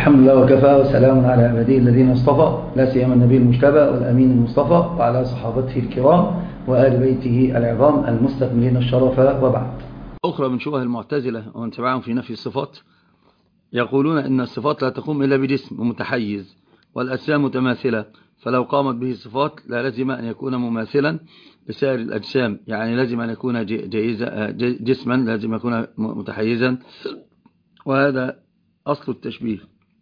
الحمد لله وكفى وسلام على عباده الذين اصطفى، لا سيما النبي المجتبى والأمين المصطفى وعلى صحابته الكرام وآل بيته العظام المستكملين الشرف، وبعد. أخرى من شبه المعتزلة ومن تبعهم في نفي الصفات، يقولون إن الصفات لا تقوم إلا بجسم متحيز والأجسام متماثلة، فلو قامت به الصفات لا لازم أن يكون مماثلا بسائر الأجسام، يعني لازم أن يكون جسما، لازم يكون متحيزا، وهذا أصل التشبيه.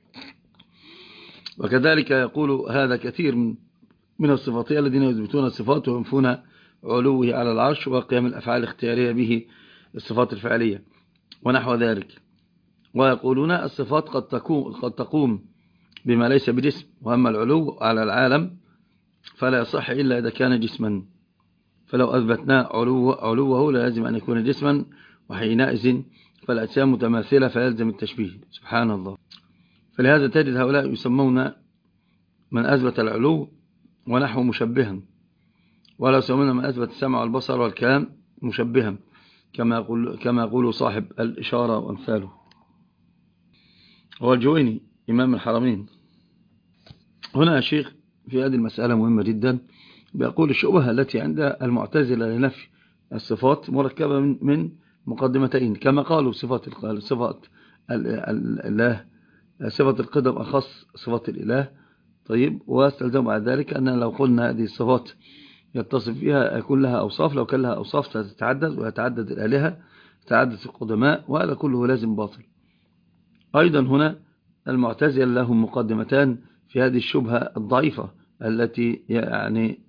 وكذلك يقول هذا كثير من الصفاتية الذين يثبتون الصفات وينفون علوه على العرش وقيام الأفعال الاختيارية به الصفات الفعلية ونحو ذلك. ويقولون الصفات قد تقوم بما ليس بجسم، وأما العلو على العالم فلا يصح إلا إذا كان جسما، فلو أثبتنا علوه لازم أن يكون جسما، وحينئذ فالأجسام متماثلة فيلزم التشبيه. سبحان الله. فلهذا تجد هؤلاء يسمون من أثبت العلو ونحو مشبها، ولا يسمون من أثبت السمع والبصر والكلام مشبها، كما يقول صاحب الإشارة وأمثاله. هو الجويني إمام الحرمين. هنا يا شيخ في هذه المسألة مهمة جدا، بيقول الشبهة التي عند المعتزلة لنفي الصفات مركبة من مقدمتين، كما قالوا صفات الله، صفة القدم أخص صفات الإله. طيب، واستلزم بعد ذلك أن لو قلنا هذه الصفات يتصف فيها يكون لها أوصاف، لو كان لها أوصاف ستتعدد، ويتعدد الآلهة، تعدد القدماء، وهذا كله لازم باطل. أيضا هنا المعتزلة لهم مقدمتان في هذه الشبهة الضعيفة التي يعني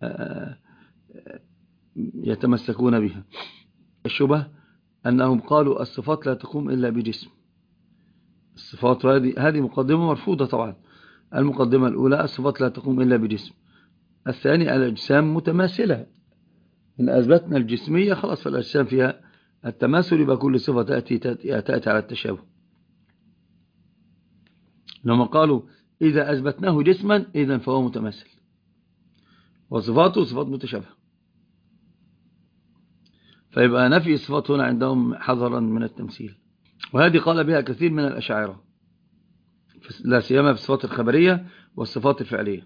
يتمسكون بها. الشبهة أنهم قالوا الصفات لا تقوم إلا بجسم. الصفات هذه مقدمة مرفوضة طبعا. المقدمة الأولى الصفات لا تقوم إلا بجسم. الثاني الأجسام متماثلة. إن أثبتنا الجسمية خلاص، فالأجسام فيها التماثل، يبقى كل صفة تأتي على التشابه. لما قالوا إذا أثبتناه جسما إذن فهو متماثل، وصفاته صفات متشابهة، فيبقى نفي الصفات هنا عندهم حذرا من التمثيل. وهذه قال بها كثير من الأشاعرة، لا سيما في الصفات الخبرية والصفات الفعلية.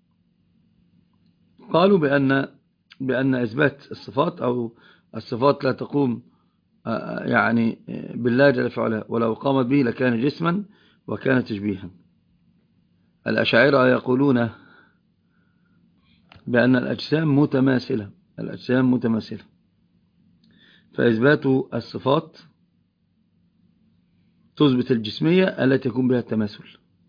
قالوا بأن إثبات الصفات أو الصفات لا تقوم يعني بالله جل في علاه، ولو قامت به لكان جسما وكان تشبيها. الأشاعرة يقولون بأن الأجسام متماثلة، فإثبات الصفات تثبت الجسمية التي يكون بها التماثل.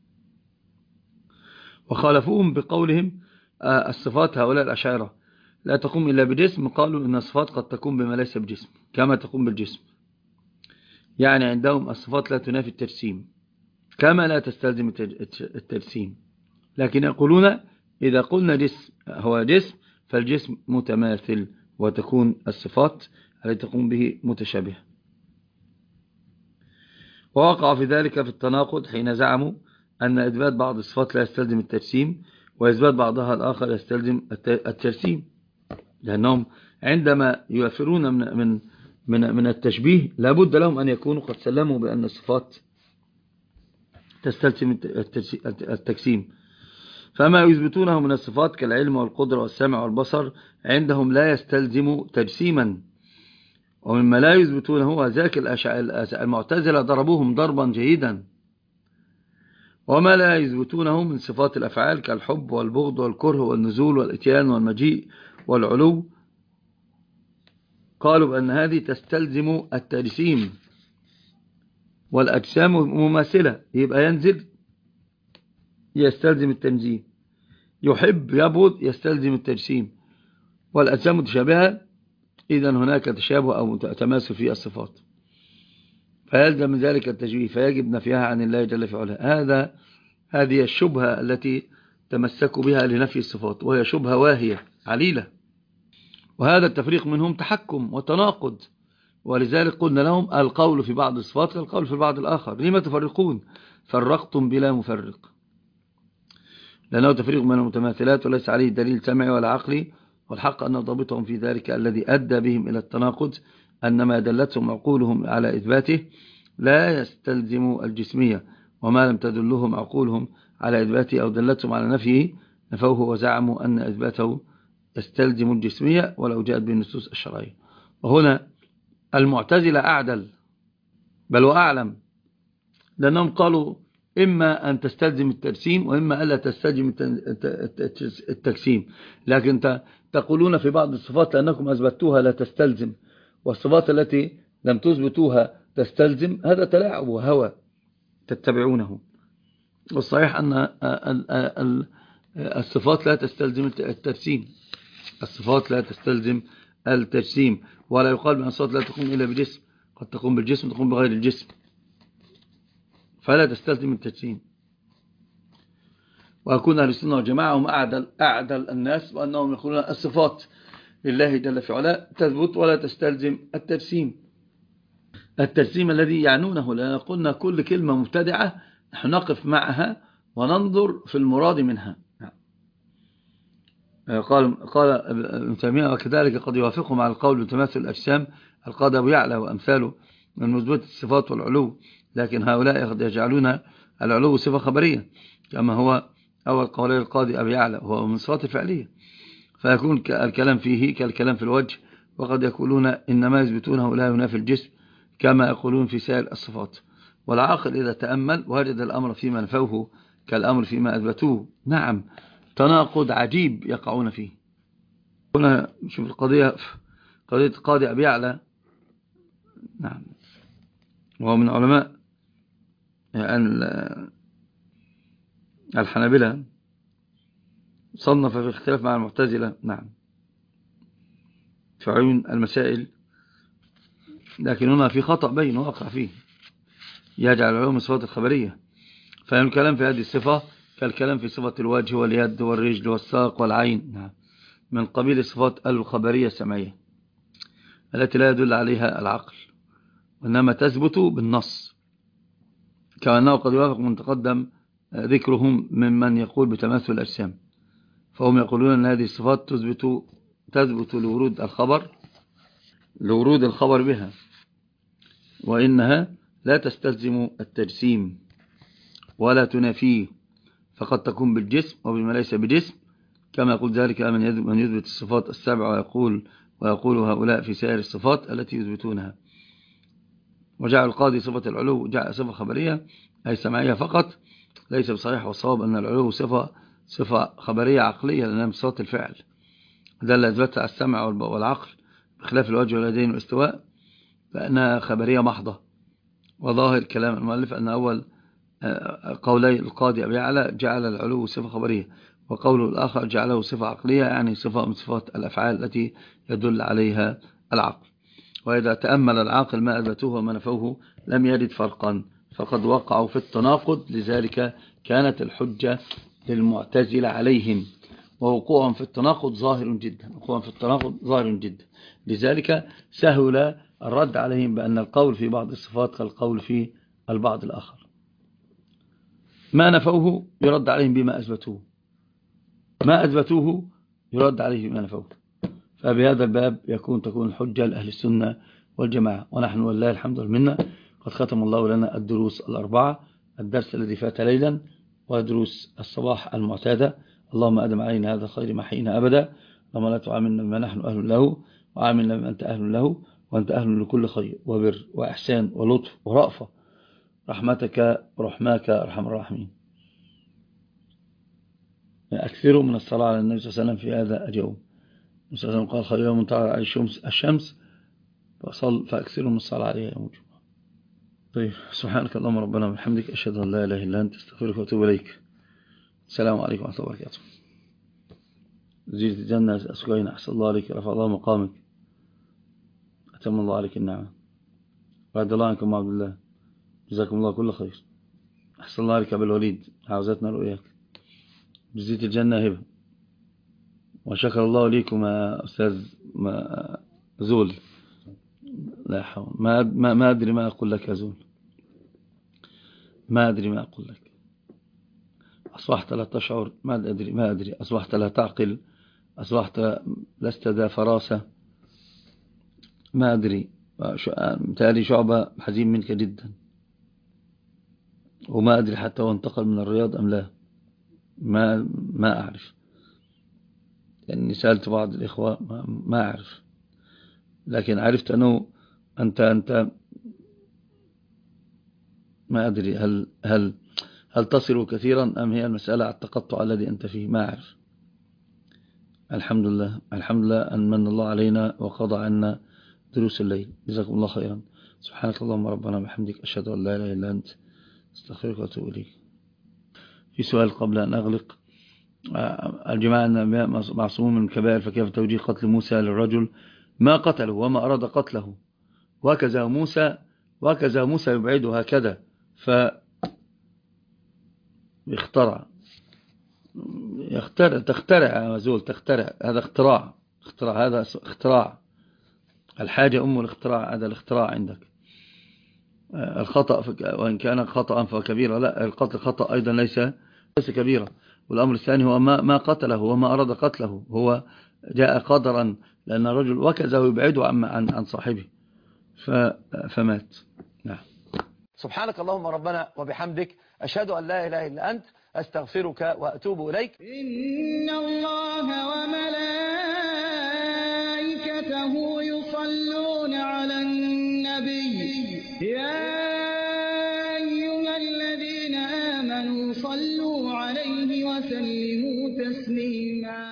وخالفوهم بقولهم الصفات هؤلاء الأشاعرة لا تقوم إلا بجسم، قالوا إن الصفات قد تقوم بما ليس بجسم كما تقوم بالجسم، يعني عندهم الصفات لا تنافي التجسيم كما لا تستلزم التجسيم، لكن يقولون إذا قلنا جسم هو جسم فالجسم متماثل، وتكون الصفات التي تقوم به متشابهة. ووقع في ذلك في التناقض حين زعموا أن إثبات بعض الصفات لا يستلزم التجسيم، وإثبات بعضها الآخر يستلزم التجسيم، لأنهم عندما يوفرون من التشبيه لابد لهم أن يكونوا قد سلموا بأن الصفات تستلزم التجسيم. فما يثبتونه من الصفات كالعلم والقدرة والسمع والبصر عندهم لا يستلزم تجسيما. ومما لا يثبتونه ذاك المعتزلة ضربوهم ضربا جيدا. وما لا يثبتونه من صفات الأفعال كالحب والبغض والكره والنزول والإتيان والمجيء والعلو، قالوا بأن هذه تستلزم التجسيم، والأجسام مماثلة، يبقى ينزل يستلزم التنزيه، يحب يبغض يستلزم التجسيم، والأجسام متشابهة، إذن هناك تشابه أو تماثل في الصفات، فيلزم من ذلك التشبيه، فيجب نفيها عن الله جل في علاه. هذه الشبهة التي تمسكوا بها لنفي الصفات، وهي شبهة واهية عليلة، وهذا التفريق منهم تحكم وتناقض. ولذلك قلنا لهم القول في بعض الصفات كالقول في بعض الآخر. لما تفرقون؟ فرقتم بلا مفرق، لأنه تفريق من المتماثلات وليس عليه دليل سمعي ولا عقلي. والحق أن ضابطهم في ذلك الذي أدى بهم إلى التناقض أن ما دلتهم عقولهم على إثباته لا يستلزم الجسمية، وما لم تدلهم عقولهم على إثباته أو دلتهم على نفيه نفوه، وزعموا أن إثباته يستلزم الجسمية ولو جاءت بالنصوص الشرعية. وهنا المعتزلة أعدل بل وأعلم، لأنهم قالوا إما أن تستلزم التجسيم وإما ألا تستلزم التجسيم، لكن تقولون في بعض الصفات لأنكم أثبتوها لا تستلزم، والصفات التي لم تثبتوها تستلزم. هذا تلاعب وهوى تتبعونه. والصحيح أن الصفات لا تستلزم التجسيم، الصفات لا تستلزم التجسيم، ولا يقال بأن الصفات لا تقوم إلا بجسم، قد تقوم بالجسم تقوم بغير الجسم، فلا تستلزم التجسيم. ويكون أهل السنة والجماعة هم أعدل الناس، وأنهم يقولون الصفات لله جل في علاه تثبت ولا تستلزم التجسيم الذي يعنونه، لأن قلنا كل كلمة مبتدعة نحن نقف معها وننظر في المراد منها. قال ابن تيمية وكذلك قد يوافقهم على القول بتماثل الأجسام القاضي أبو يعلى وأمثاله من مثبت الصفات والعلو، لكن هؤلاء قد يجعلون العلو صفة خبرية كما هو أول قولي القاضي أبو يعلى، وهو من صفات الفعلية، فيكون الكلام فيه كالكلام في الوجه. وقد يقولون إنما يثبتونه لا ينافي الجسم كما يقولون في سائر الصفات. والعاقل إذا تأمل وجد الأمر فيما نفوه كالأمر فيما أثبتوه. نعم، تناقض عجيب يقعون فيه. هنا شوف القضية، قضية القاضي أبي يعلى، نعم، وهو من علماء الحنابلة، صنف في الاختلاف مع المعتزلة، نعم، في عيون المسائل، لكن هنا في خطأ بين واقع فيه، يجعل العلوم الصفات الخبرية، فهم الكلام في هذه الصفة كالكلام في صفة الوجه واليد والرجل والساق والعين، نعم، من قبيل الصفات الخبرية السمعية التي لا يدل عليها العقل، وإنما تثبت بالنص، كما أنه قد يوافق من تقدم ذكرهم ممن يقول بتماثل الأجسام، فهم يقولون أن هذه الصفات تثبت لورود الخبر بها، وإنها لا تستلزم التجسيم ولا تنافيه، فقد تكون بالجسم وبما ليس بجسم، كما يقول ذلك من يثبت الصفات السبع ويقول هؤلاء في سائر الصفات التي يثبتونها. وجعل القاضي صفة العلو جعل صفة خبرية أي سمعية فقط، ليس بصحيح، والصواب أن العلو صفة خبرية عقلية لأنها من صفات الفعل، ده اللي أثبتها على السمع والعقل، بخلاف الوجه واليدين والاستواء فإنها خبرية محضة. وظاهر كلام المؤلف أن أول قولي القاضي أبي يعلى جعل العلو صفة خبرية، وقوله الآخر جعله صفة عقلية، يعني صفة من صفات الأفعال التي يدل عليها العقل. وإذا تأمل العاقل ما أثبتوه وما نفوه لم يجد فرقا، فقد وقعوا في التناقض، لذلك كانت الحجة للمعتزلة عليهم، ووقوعهم في التناقض ظاهر جدا، لذلك سهل الرد عليهم بأن القول في بعض الصفات كالقول في البعض الآخر. ما نفوه يرد عليهم بما أثبتوه، ما أثبتوه يرد عليهم بما نفوه. فبهذا الباب تكون الحجة لأهل السنة والجماعة. ونحن والله الحمد لله قد ختم الله لنا الدروس الأربعة، الدرس الذي فات ليلا ودروس الصباح المعتادة. اللهم أدم علينا هذا الخير ما حينا أبدا، اللهم لا تعاملنا بما نحن أهل له، وعاملنا بما أنت أهل له، وأنت أهل لكل خير وبر وإحسان ولطف ورأفة، رحمتك ورحماك أرحم الراحمين. أكثروا من الصلاة على النبي صلى الله عليه وسلم في هذا اليوم. النبي صلى الله عليه وسلم قال خير يوم طلع عليه الشمس فأكثروا من الصلاة عليها يوم الجمعة. طيب، سبحانك اللهم ربنا وبحمدك، أشهد أن لا إله إلا أنت، استغفرك وأتوب إليك. السلام عليكم ورحمة الله وبركاته. زيد الجنة أسقينا، أحسن الله عليك، رفع الله مقامك، أتم الله عليك النعمة، وعد الله عنكم عبد الله، جزاكم الله كل خير. أحسن الله عليك بالوليد، عاوزتنا رؤياك، بزيت الجنة هبة. وشكر الله ليكم يا أستاذ زول، لا حول، ما أدري ما أقول لك يا زول، ما أدري ما أقول لك. أصبحت لا تشعر، ما أدري، أصبحت لا تعقل، أصبحت لست ذا فراسة، ما أدري، متهيألي شعبة حزين منك جدا. وما أدري حتى هو انتقل من الرياض أم لا، ما أعرف، يعني سألت بعض الإخوة ما أعرف، لكن عرفت أنه أنت ما أدري هل تصل كثيرا أم هي المسألة على التقطع الذي أنت فيه، ما أعرف. الحمد لله أن من الله علينا وقضى عنا دروس الليل. جزاكم الله خيرا. سبحانك اللهم ربنا وبحمدك، أشهد أن لا إله إلا أنت، استغفرك وأتوب إليك. في سؤال قبل أن أغلق. الجماعة النبي معصوم من الكبائر، فكيف توجيه قتل موسى للرجل ما قتله وما أراد قتله، وكذا موسى يبعده هكذا تخترع يا مزول، تخترع، هذا اختراع. الحاجة أم الاختراع، هذا الاختراع عندك. الخطأ وإن كان خطأ فكبيرة، لا، القتل خطأ أيضا ليس كبيرة. والأمر الثاني هو ما قتله وما أراد قتله، هو جاء قدرا، لأن الرجل وكذا ويبعده عن صاحبه فمات. نعم. سبحانك اللهم ربنا وبحمدك، أشهد أن لا إله إلا أنت، أستغفرك وأتوب إليك. إن الله وملائكته يصلون على النبي، يا أيها الذين آمنوا صلوا عليه وسلموا تسليما.